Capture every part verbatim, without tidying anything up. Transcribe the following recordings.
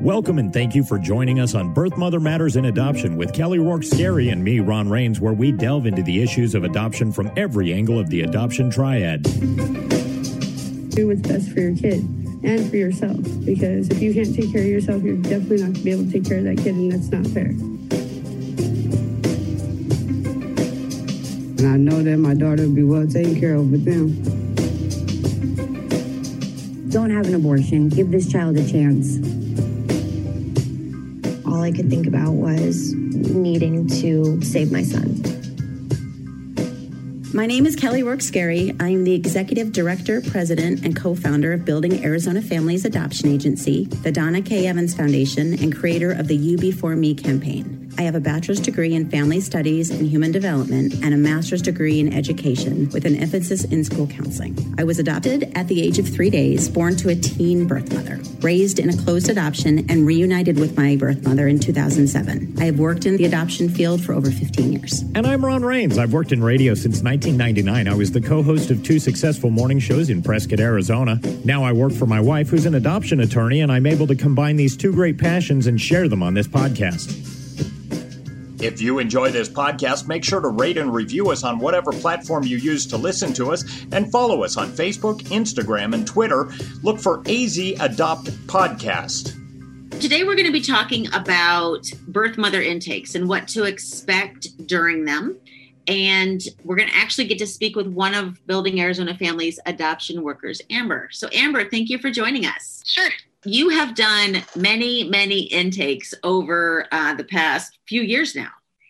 Welcome and thank you for joining us on Birth Mother Matters in Adoption with Kelly Rourke Scary and me, Ron Rains, where we delve into the issues of adoption from every angle of the adoption triad. Do what's best for your kid and for yourself, because if you can't take care of yourself, you're definitely not going to be able to take care of that kid, and that's not fair. And I know that my daughter will be well taken care of with them. Don't have an abortion. Give this child a chance. All I could think about was needing to save my son. My name is Kelly Rourke Scary. I'm the Executive Director, President, and co-founder of Building Arizona Families Adoption Agency, the Donna K. Evans Foundation, and creator of the You Before Me campaign. I have a bachelor's degree in family studies and human development and a master's degree in education with an emphasis in school counseling. I was adopted at the age of three days, born to a teen birth mother, raised in a closed adoption, and reunited with my birth mother in two thousand seven. I have worked in the adoption field for over fifteen years. And I'm Ron Rains. I've worked in radio since nineteen ninety-nine. I was the co-host of two successful morning shows in Prescott, Arizona. Now I work for my wife, who's an adoption attorney, and I'm able to combine these two great passions and share them on this podcast. If you enjoy this podcast, make sure to rate and review us on whatever platform you use to listen to us, and follow us on Facebook, Instagram, and Twitter. Look for A Z Adopt Podcast. Today we're going to be talking about birth mother intakes and what to expect during them. And we're going to actually get to speak with one of Building Arizona Families adoption workers, Amber. So Amber, thank you for joining us. Sure. You have done many, many intakes over uh, the past few years now.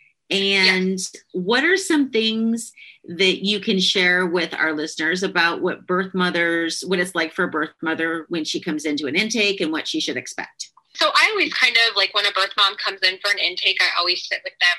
And yeah. What are some things that you can share with our listeners about what birth mothers, what it's like for a birth mother when she comes into an intake and what she should expect? So I always kind of, like when a birth mom comes in for an intake, I always sit with them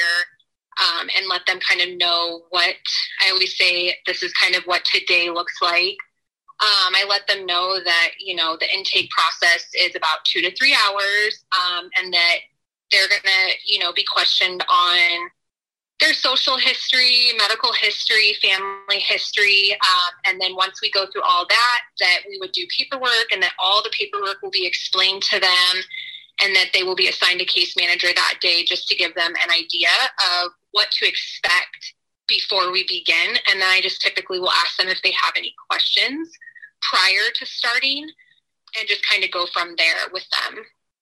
prior um, and let them kind of know what, I always say, this is kind of what today looks like. Um, I let them know that, you know, the intake process is about two to three hours um, and that they're going to, you know, be questioned on their social history, medical history, family history. Um, and then once we go through all that, that we would do paperwork and that all the paperwork will be explained to them and that they will be assigned a case manager that day just to give them an idea of what to expect before we begin. And then I just typically will ask them if they have any questions prior to starting and just kind of go from there with them.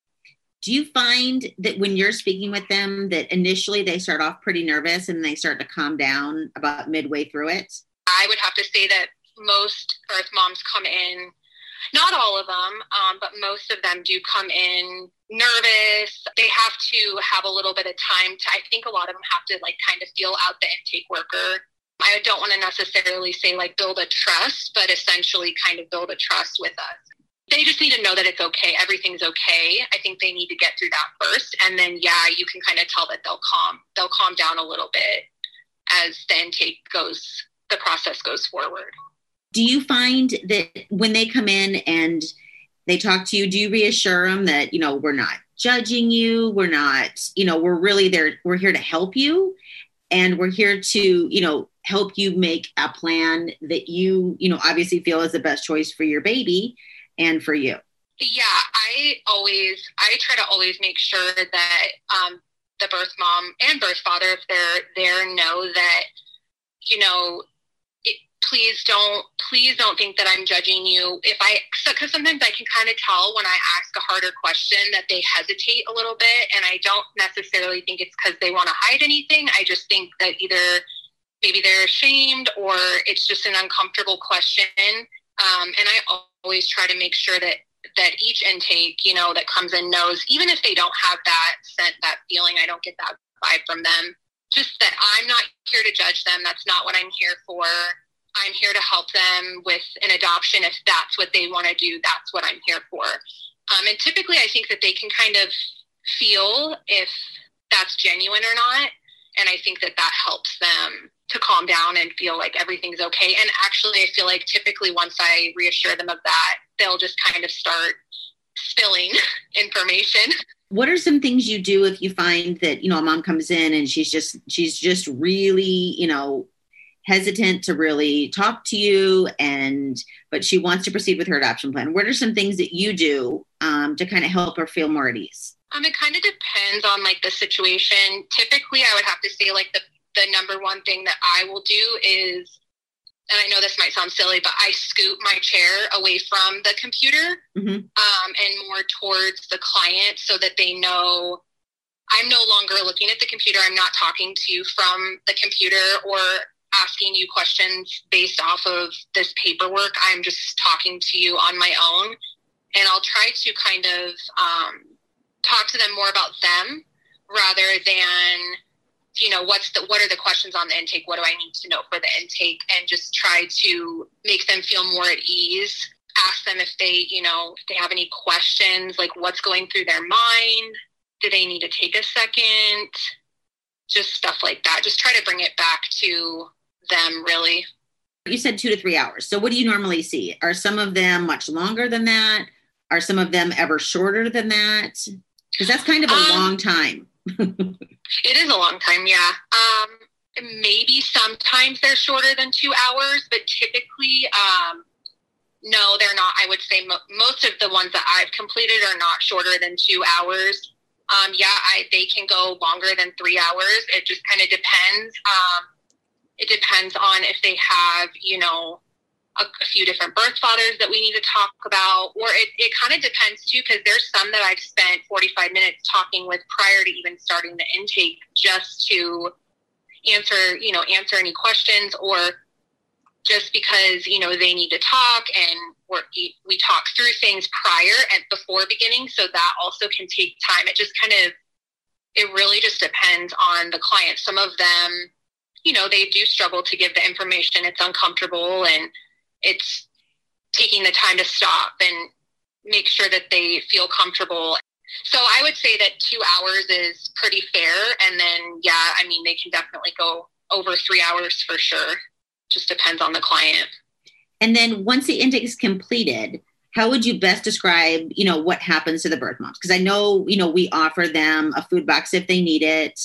Do you find that when you're speaking with them that initially they start off pretty nervous and they start to calm down about midway through it? I would have to say that most birth moms come in, not all of them, um, but most of them do come in nervous. They have to have a little bit of time to, I think a lot of them have to like kind of feel out the intake worker. I don't want to necessarily say like build a trust, but essentially kind of build a trust with us. They just need to know that it's okay. Everything's okay. I think they need to get through that first. And then, yeah, you can kind of tell that they'll calm, they'll calm down a little bit as the intake goes, the process goes forward. Do you find that when they come in and they talk to you, do you reassure them that, you know, we're not judging you, we're not, you know, we're really there, we're here to help you, and we're here to, you know, help you make a plan that you, you know, obviously feel is the best choice for your baby and for you? Yeah, I always, I try to always make sure that um, the birth mom and birth father, if they're there, know that, you know, it, please don't, please don't think that I'm judging you. If I, because so, sometimes I can kind of tell when I ask a harder question that they hesitate a little bit, and I don't necessarily think it's because they want to hide anything. I just think that either maybe they're ashamed or it's just an uncomfortable question. Um, and I always try to make sure that, that each intake, you know, that comes in knows, even if they don't have that scent, that feeling, I don't get that vibe from them, just that I'm not here to judge them. That's not what I'm here for. I'm here to help them with an adoption. If that's what they want to do, that's what I'm here for. Um, and typically I think that they can kind of feel if that's genuine or not. And I think that that helps them to calm down and feel like everything's okay. And actually, I feel like typically once I reassure them of that, they'll just kind of start spilling information. What are some things you do if you find that, you know, a mom comes in and she's just, she's just really, you know, hesitant to really talk to you, and but she wants to proceed with her adoption plan. What are some things that you do um, to kind of help her feel more at ease? Um, it kind of depends on like the situation. Typically, I would have to say like the, the number one thing that I will do is, and I know this might sound silly, but I scoot my chair away from the computer mm-hmm. um, and more towards the client so that they know I'm no longer looking at the computer. I'm not talking to you from the computer or asking you questions based off of this paperwork. I'm just talking to you on my own. And I'll try to kind of um, talk to them more about them rather than, you know, what's the, what are the questions on the intake? What do I need to know for the intake? And just try to make them feel more at ease. Ask them if they, you know, if they have any questions, like what's going through their mind. Do they need to take a second? Just stuff like that. Just try to bring it back to them, really. You said two to three hours. So what do you normally see? Are some of them much longer than that? Are some of them ever shorter than that? Because that's kind of a um, long time. It is a long time, yeah. Um, maybe sometimes they're shorter than two hours, but typically, um, no, they're not. I would say mo- most of the ones that I've completed are not shorter than two hours. Um, yeah, I, they can go longer than three hours. It just kind of depends. Um, it depends on if they have, you know, a, a few different birth fathers that we need to talk about, or it, it kind of depends too, because there's some that I've spent forty-five minutes talking with prior to even starting the intake just to answer, you know, answer any questions, or just because, you know, they need to talk and we're, we talk through things prior and before beginning. So that also can take time. It just kind of, it really just depends on the client. Some of them, you know, they do struggle to give the information. It's uncomfortable and it's taking the time to stop and make sure that they feel comfortable. So I would say that two hours is pretty fair. And then, yeah, I mean, they can definitely go over three hours for sure. Just depends on the client. And then once the intake is completed, how would you best describe, you know, what happens to the birth moms? Because I know, you know, we offer them a food box if they need it,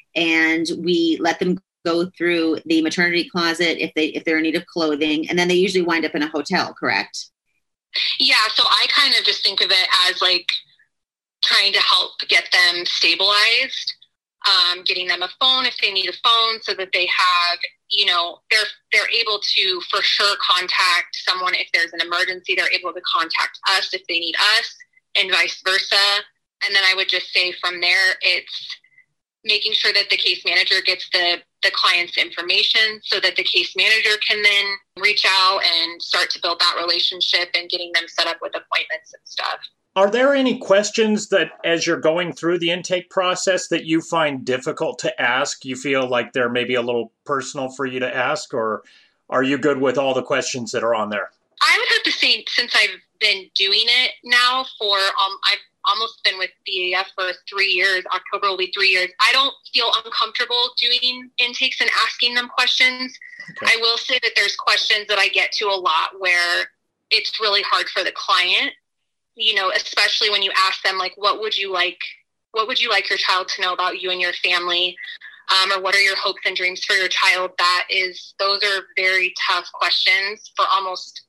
and we let them go through the maternity closet if they if they're in need of clothing, and then they usually wind up in a hotel, correct? Yeah, so I kind of just think of it as like trying to help get them stabilized, um, getting them a phone if they need a phone so that they have, you know, they're they're able to for sure contact someone if there's an emergency. They're able to contact us if they need us, and vice versa. And then I would just say from there, it's making sure that the case manager gets the, the client's information so that the case manager can then reach out and start to build that relationship and getting them set up with appointments and stuff. Are there any questions that, as you're going through the intake process, that you find difficult to ask? You feel like they're maybe a little personal for you to ask, or are you good with all the questions that are on there? I would have to say, since I've been doing it now for, um, I've almost been with B A F for three years. October will be three years. I don't feel uncomfortable doing intakes and asking them questions. Okay. I will say that there's questions that I get to a lot where it's really hard for the client, you know, especially when you ask them, like, what would you like, what would you like your child to know about you and your family? Um, or what are your hopes and dreams for your child? That is, those are very tough questions for almost,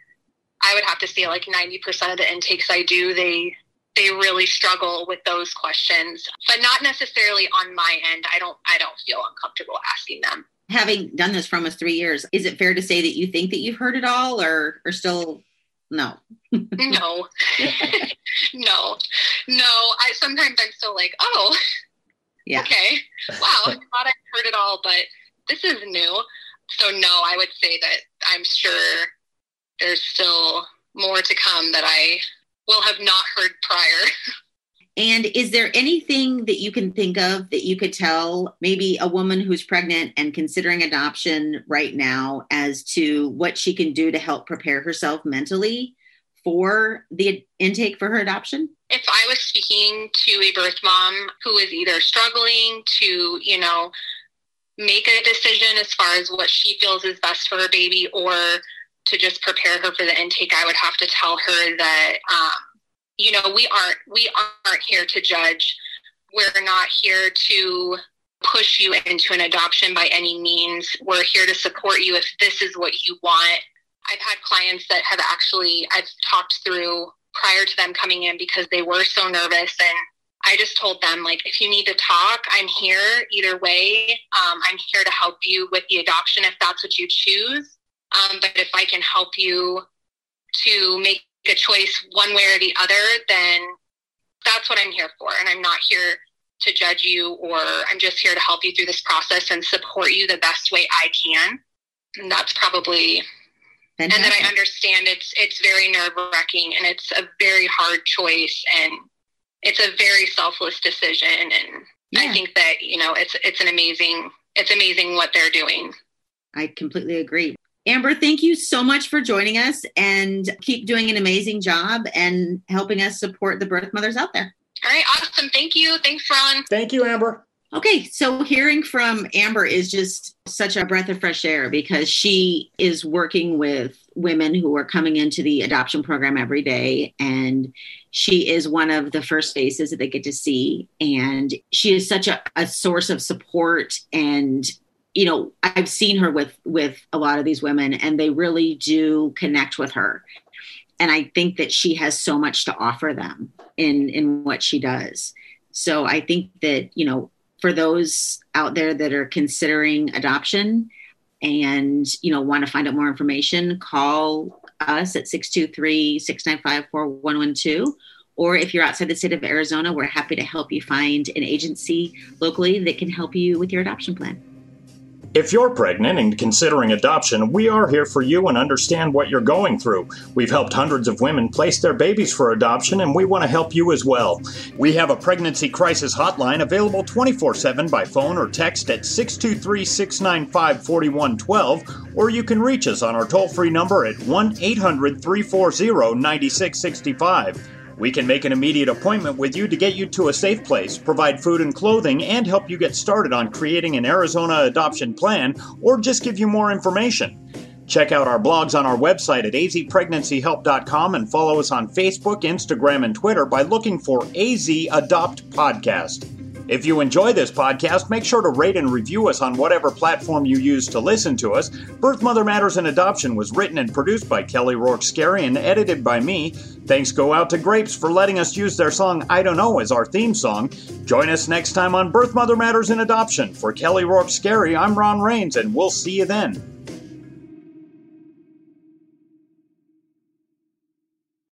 I would have to say like ninety percent of the intakes I do, they, they really struggle with those questions, but not necessarily on my end. I don't, I don't feel uncomfortable asking them. Having done this for almost three years, is it fair to say that you think that you've heard it all, or, or still no? no, no, no. I, sometimes I'm still like, oh, yeah. Okay. Wow. I thought I heard it all, but this is new. So no, I would say that I'm sure there's still more to come that I will have not heard prior. And is there anything that you can think of that you could tell maybe a woman who's pregnant and considering adoption right now as to what she can do to help prepare herself mentally for the intake for her adoption? If I was speaking to a birth mom who is either struggling to, you know, make a decision as far as what she feels is best for her baby, or to just prepare her for the intake, I would have to tell her that, um, you know, we aren't, we aren't here to judge. We're not here to push you into an adoption by any means. We're here to support you if this is what you want. I've had clients that have actually, I've talked through prior to them coming in because they were so nervous, and I just told them, like, if you need to talk, I'm here either way. Um, I'm here to help you with the adoption if that's what you choose. Um, but if I can help you to make a choice one way or the other, then that's what I'm here for. And I'm not here to judge you, or I'm just here to help you through this process and support you the best way I can. And that's probably, Fantastic. And then I understand it's, it's very nerve-wracking, and it's a very hard choice, and it's a very selfless decision. And yeah. I think that, you know, it's, it's an amazing, it's amazing what they're doing. I completely agree. Amber, thank you so much for joining us, and keep doing an amazing job and helping us support the birth mothers out there. All right. Awesome. Thank you. Thanks, Ron. Thank you, Amber. Okay. So hearing from Amber is just such a breath of fresh air, because she is working with women who are coming into the adoption program every day. And she is one of the first faces that they get to see. And she is such a, a source of support. And, you know, I've seen her with, with a lot of these women, and they really do connect with her. And I think that she has so much to offer them in, in what she does. So I think that, you know, for those out there that are considering adoption and, you know, want to find out more information, call us at six two three, six nine five, four one one two. Or if you're outside the state of Arizona, we're happy to help you find an agency locally that can help you with your adoption plan. If you're pregnant and considering adoption, we are here for you and understand what you're going through. We've helped hundreds of women place their babies for adoption, and we want to help you as well. We have a pregnancy crisis hotline available twenty-four seven by phone or text at six two three, six nine five, four one one two, or you can reach us on our toll-free number at one eight hundred, three four zero, nine six six five. We can make an immediate appointment with you to get you to a safe place, provide food and clothing, and help you get started on creating an Arizona adoption plan, or just give you more information. Check out our blogs on our website at a z pregnancy help dot com and follow us on Facebook, Instagram, and Twitter by looking for A Z Adopt Podcast. If you enjoy this podcast, make sure to rate and review us on whatever platform you use to listen to us. Birth Mother Matters and Adoption was written and produced by Kelly Rourke Scary and edited by me. Thanks go out to Grapes for letting us use their song I Don't Know as our theme song. Join us next time on Birth Mother Matters and Adoption. For Kelly Rourke Scary, I'm Ron Rains, and we'll see you then.